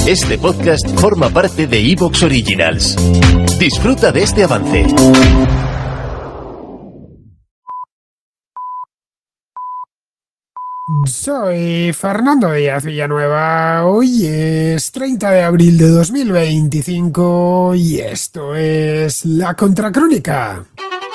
Este podcast forma parte de Evox Originals. Disfruta de este avance. Soy Fernando Díaz Villanueva. Hoy es 30 de abril de 2025 y esto es La Contracrónica.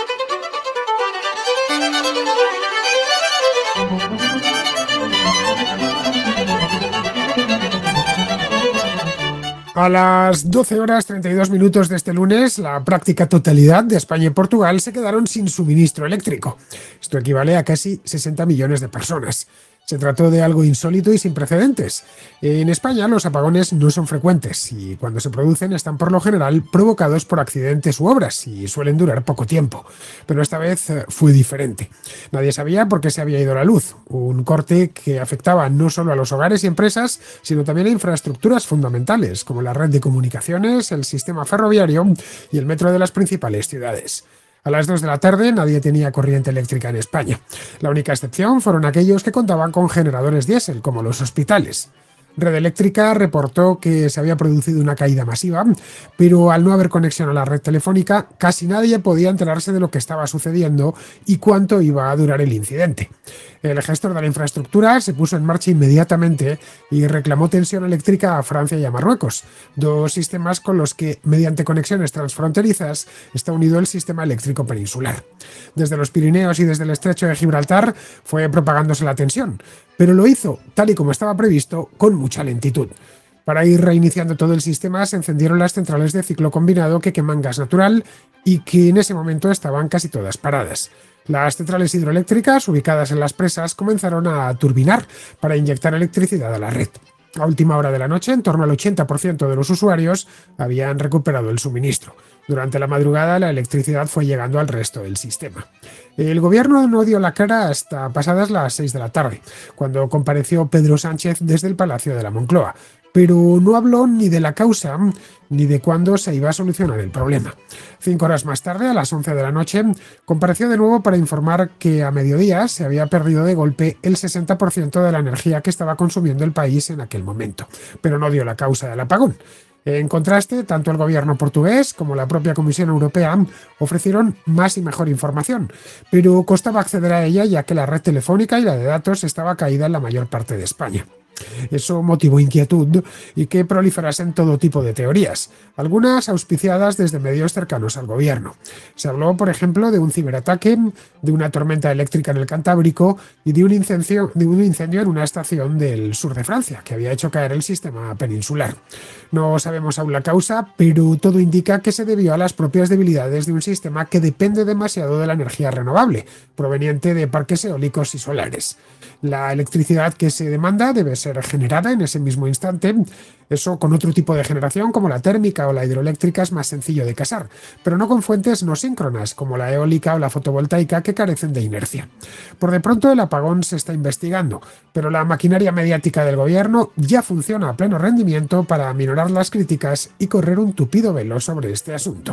A las 12 horas 32 minutos de este lunes, la práctica totalidad de España y Portugal se quedaron sin suministro eléctrico. Esto equivale a casi 60 millones de personas. Se trató de algo insólito y sin precedentes. En España los apagones no son frecuentes y cuando se producen están por lo general provocados por accidentes u obras y suelen durar poco tiempo. Pero esta vez fue diferente. Nadie sabía por qué se había ido la luz. Un corte que afectaba no solo a los hogares y empresas, sino también a infraestructuras fundamentales como la red de comunicaciones, el sistema ferroviario y el metro de las principales ciudades. A las 2 de la tarde nadie tenía corriente eléctrica en España. La única excepción fueron aquellos que contaban con generadores diésel, como los hospitales. Red Eléctrica reportó que se había producido una caída masiva, pero al no haber conexión a la red telefónica, casi nadie podía enterarse de lo que estaba sucediendo y cuánto iba a durar el incidente. El gestor de la infraestructura se puso en marcha inmediatamente y reclamó tensión eléctrica a Francia y a Marruecos, dos sistemas con los que, mediante conexiones transfronterizas, está unido el sistema eléctrico peninsular. Desde los Pirineos y desde el estrecho de Gibraltar fue propagándose la tensión, pero lo hizo, tal y como estaba previsto, con mucha lentitud. Para ir reiniciando todo el sistema se encendieron las centrales de ciclo combinado que queman gas natural y que en ese momento estaban casi todas paradas. Las centrales hidroeléctricas, ubicadas en las presas, comenzaron a turbinar para inyectar electricidad a la red. A última hora de la noche, en torno al 80% de los usuarios habían recuperado el suministro. Durante la madrugada, la electricidad fue llegando al resto del sistema. El gobierno no dio la cara hasta pasadas las 6 de la tarde, cuando compareció Pedro Sánchez desde el Palacio de la Moncloa, pero no habló ni de la causa ni de cuándo se iba a solucionar el problema. 5 horas más tarde, a las 11 de la noche, compareció de nuevo para informar que a mediodía se había perdido de golpe el 60% de la energía que estaba consumiendo el país en aquel momento, pero no dio la causa del apagón. En contraste, tanto el gobierno portugués como la propia Comisión Europea ofrecieron más y mejor información, pero costaba acceder a ella ya que la red telefónica y la de datos estaba caída en la mayor parte de España. Eso motivó inquietud y que proliferasen todo tipo de teorías, algunas auspiciadas desde medios cercanos al gobierno. Se habló, por ejemplo, de un ciberataque, de una tormenta eléctrica en el Cantábrico y de un incendio en una estación del sur de Francia, que había hecho caer el sistema peninsular. No sabemos aún la causa, pero todo indica que se debió a las propias debilidades de un sistema que depende demasiado de la energía renovable, proveniente de parques eólicos y solares. La electricidad que se demanda debe ser generada en ese mismo instante. Eso con otro tipo de generación como la térmica o la hidroeléctrica es más sencillo de casar, pero no con fuentes no síncronas como la eólica o la fotovoltaica que carecen de inercia. Por de pronto el apagón se está investigando, pero la maquinaria mediática del gobierno ya funciona a pleno rendimiento para aminorar las críticas y correr un tupido velo sobre este asunto.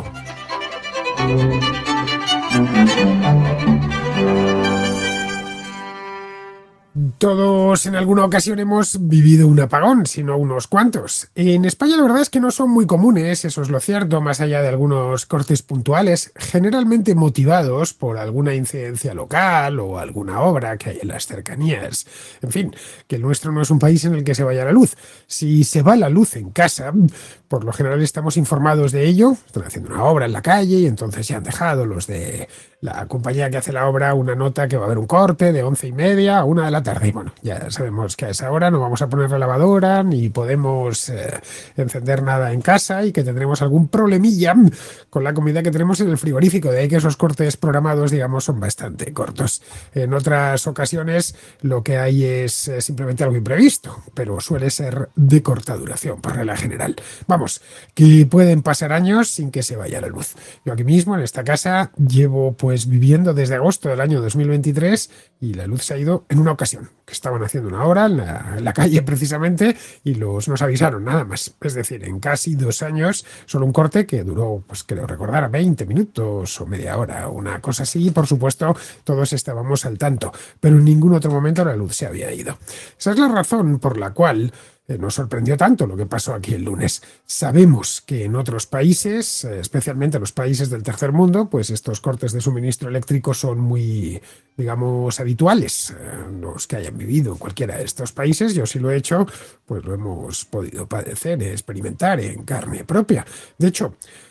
Todos en alguna ocasión hemos vivido un apagón, si no unos cuantos. En España la verdad es que no son muy comunes, eso es lo cierto, más allá de algunos cortes puntuales, generalmente motivados por alguna incidencia local o alguna obra que hay en las cercanías. En fin, que el nuestro no es un país en el que se vaya la luz. Si se va la luz en casa, por lo general estamos informados de ello, están haciendo una obra en la calle y entonces ya han dejado los de la compañía que hace la obra una nota que va a haber un corte de 11:30 a 1 de la tarde. Y bueno, ya sabemos que a esa hora no vamos a poner la lavadora ni podemos encender nada en casa y que tendremos algún problemilla con la comida que tenemos en el frigorífico. De ahí que esos cortes programados, digamos, son bastante cortos. En otras ocasiones lo que hay es simplemente algo imprevisto, pero suele ser de corta duración por regla general. Vamos, que pueden pasar años sin que se vaya la luz. Yo aquí mismo en esta casa llevo pues viviendo desde agosto del año 2023 y la luz se ha ido en una ocasión, que estaban haciendo una obra en la calle precisamente y nos avisaron nada más. Es decir, en casi 2 años, solo un corte que duró, pues creo recordar, 20 minutos o media hora, una cosa así. Por supuesto, todos estábamos al tanto, pero en ningún otro momento la luz se había ido. Esa es la razón por la cual nos sorprendió tanto lo que pasó aquí el lunes. Sabemos que en otros países, especialmente los países del tercer mundo, pues estos cortes de suministro eléctrico son muy, digamos, habituales. Los que hayan vivido en cualquiera de estos países, yo sí lo he hecho, pues lo hemos podido padecer, experimentar en carne propia. De hecho,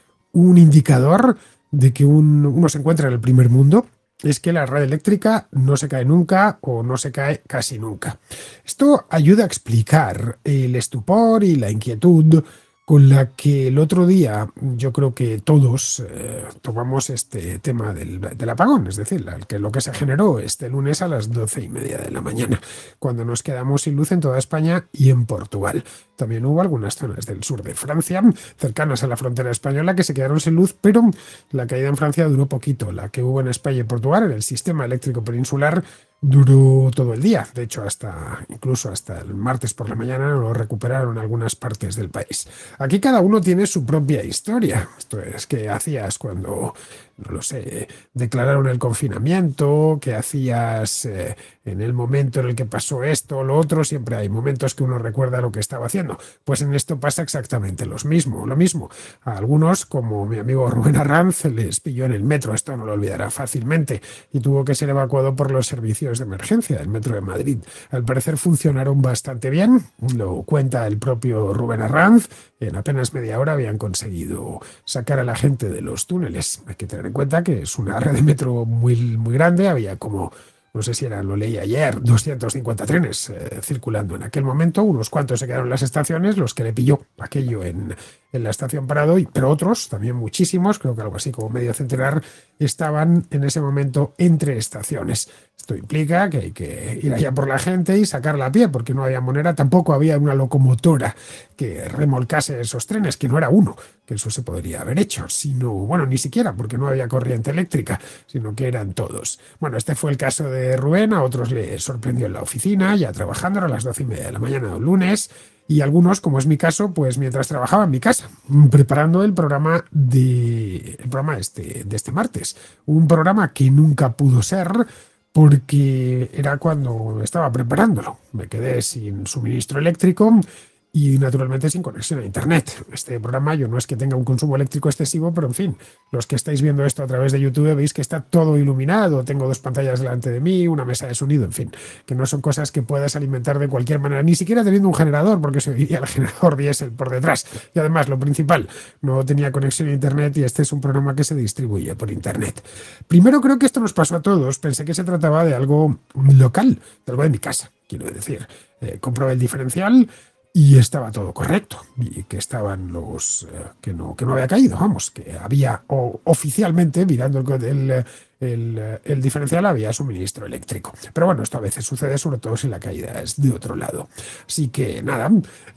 un indicador de que uno se encuentra en el primer mundo es que la red eléctrica no se cae nunca o no se cae casi nunca. Esto ayuda a explicar el estupor y la inquietud con la que el otro día yo creo que todos tomamos este tema del apagón, es decir, lo que se generó este lunes a las 12:30 de la mañana, cuando nos quedamos sin luz en toda España y en Portugal. También hubo algunas zonas del sur de Francia, cercanas a la frontera española, que se quedaron sin luz, pero la caída en Francia duró poquito. La que hubo en España y Portugal, en el sistema eléctrico peninsular, duró todo el día. De hecho, incluso hasta el martes por la mañana lo recuperaron algunas partes del país. Aquí cada uno tiene su propia historia. Esto es, ¿qué hacías cuando, no lo sé, declararon el confinamiento? ¿Qué hacías en el momento en el que pasó esto o lo otro? Siempre hay momentos que uno recuerda lo que estaba haciendo. Pues en esto pasa exactamente lo mismo. A algunos, como mi amigo Rubén Arranz, les pilló en el metro, esto no lo olvidará fácilmente, y tuvo que ser evacuado por los servicios de emergencia del metro de Madrid. Al parecer funcionaron bastante bien, lo cuenta el propio Rubén Arranz. En apenas media hora habían conseguido sacar a la gente de los túneles. Hay que tener en cuenta que es una red de metro muy, muy grande, había como, no sé si lo leí ayer, 250 trenes circulando en aquel momento. Unos cuantos se quedaron en las estaciones, los que le pilló aquello en la estación Parado, pero otros, también muchísimos, creo que algo así como medio centenar, estaban en ese momento entre estaciones. Esto implica que hay que ir allá por la gente y sacarla a pie, porque no había manera, tampoco había una locomotora que remolcase esos trenes, que no era uno, que eso se podría haber hecho, sino, bueno, ni siquiera, porque no había corriente eléctrica, sino que eran todos. Bueno, este fue el caso de Rubén, a otros les sorprendió en la oficina, ya trabajando a las 12:30 de la mañana del lunes, y algunos, como es mi caso, pues mientras trabajaba en mi casa, preparando el programa de este martes. Un programa que nunca pudo ser porque era cuando estaba preparándolo. Me quedé sin suministro eléctrico y naturalmente sin conexión a internet. Este programa yo no es que tenga un consumo eléctrico excesivo, pero en fin, los que estáis viendo esto a través de YouTube veis que está todo iluminado, tengo dos pantallas delante de mí, una mesa de sonido, en fin, que no son cosas que puedas alimentar de cualquier manera, ni siquiera teniendo un generador, porque se oiría el generador diésel por detrás. Y además, lo principal, no tenía conexión a internet y este es un programa que se distribuye por internet. Primero creo que esto nos pasó a todos, pensé que se trataba de algo local, de algo de mi casa, quiero decir. Comprobé el diferencial y estaba todo correcto, y que estaban que no había caído, vamos, que había oficialmente, mirando el diferencial, había suministro eléctrico. Pero bueno, esto a veces sucede, sobre todo si la caída es de otro lado. Así que nada,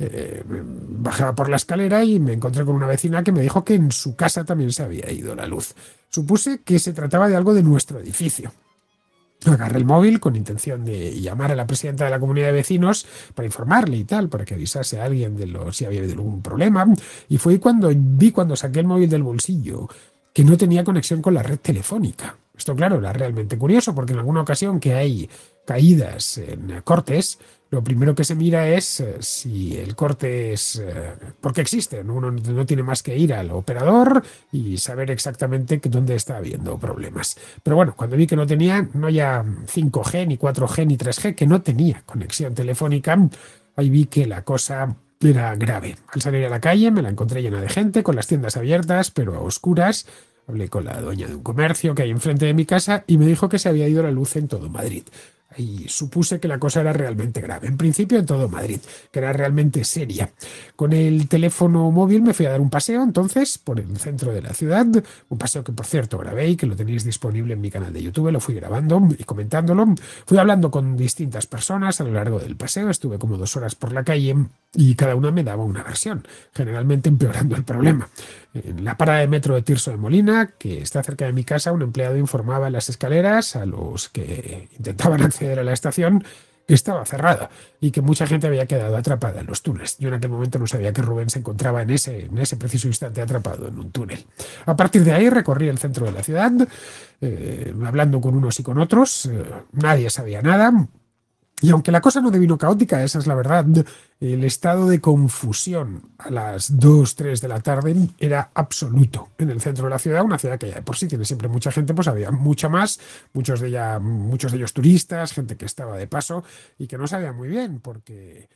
bajaba por la escalera y me encontré con una vecina que me dijo que en su casa también se había ido la luz. Supuse que se trataba de algo de nuestro edificio. Agarré el móvil con intención de llamar a la presidenta de la comunidad de vecinos para informarle y tal, para que avisase a alguien si había habido algún problema. Y fue cuando saqué el móvil del bolsillo, que no tenía conexión con la red telefónica. Esto, claro, era realmente curioso, porque en alguna ocasión que hay caídas en cortes, lo primero que se mira es si el corte es... porque existe, ¿no? Uno no tiene más que ir al operador y saber exactamente dónde está habiendo problemas. Pero bueno, cuando vi que no tenía, no ya 5G, ni 4G, ni 3G, que no tenía conexión telefónica, ahí vi que la cosa era grave. Al salir a la calle me la encontré llena de gente, con las tiendas abiertas, pero a oscuras. Hablé con la dueña de un comercio que hay enfrente de mi casa y me dijo que se había ido la luz en todo Madrid. Y supuse que la cosa era realmente grave. En principio en todo Madrid, que era realmente seria. Con el teléfono móvil me fui a dar un paseo entonces por el centro de la ciudad. Un paseo que, por cierto, grabé y que lo tenéis disponible en mi canal de YouTube. Lo fui grabando y comentándolo. Fui hablando con distintas personas a lo largo del paseo. Estuve como 2 horas por la calle y cada una me daba una versión, generalmente empeorando el problema. En la parada de metro de Tirso de Molina, que está cerca de mi casa, un empleado informaba en las escaleras a los que intentaban acceder a la estación que estaba cerrada y que mucha gente había quedado atrapada en los túneles. Yo en aquel momento no sabía que Rubén se encontraba en ese preciso instante atrapado en un túnel. A partir de ahí recorrí el centro de la ciudad, hablando con unos y con otros. Nadie sabía nada. Y aunque la cosa no devino caótica, esa es la verdad, el estado de confusión a las 2, 3 de la tarde era absoluto en el centro de la ciudad, una ciudad que ya de por sí tiene siempre mucha gente, pues había mucha más, muchos de ellos turistas, gente que estaba de paso y que no sabía muy bien porque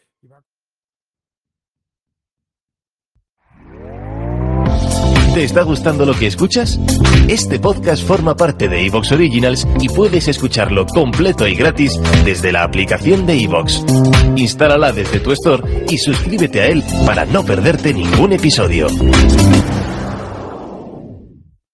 ¿Te está gustando lo que escuchas? Este podcast forma parte de Evox Originals y puedes escucharlo completo y gratis desde la aplicación de Evox. Instálala desde tu store y suscríbete a él para no perderte ningún episodio.